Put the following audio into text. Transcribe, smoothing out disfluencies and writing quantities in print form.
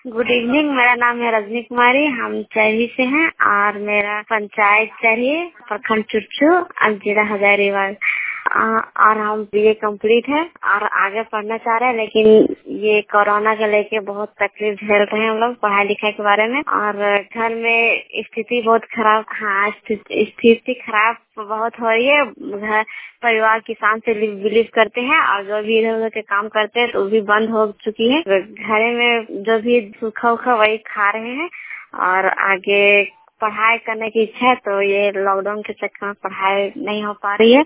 Good evening. मेरा नाम है रजनी कुमारी। हम चरही से हैं और मेरा पंचायत चरही, प्रखंड चुरचू, जिला हजारीबाग। और हम बीए कंप्लीट है और आगे पढ़ना चाह रहे हैं, लेकिन ये कोरोना के लेके बहुत तकलीफ झेल रहे हैं हम लोग पढ़ाई लिखाई के बारे में। और घर में स्थिति बहुत खराब। हाँ, स्थिति खराब बहुत हो रही है। घर परिवार किसान से बिलीव करते हैं और जो भी इधर उधर के काम करते हैं तो भी बंद हो चुकी है। घर में जो भी सूखा उखा वही खा रहे हैं और आगे पढ़ाई करने की इच्छा है, तो ये लॉकडाउन के चक्कर में पढ़ाई नहीं हो पा रही है।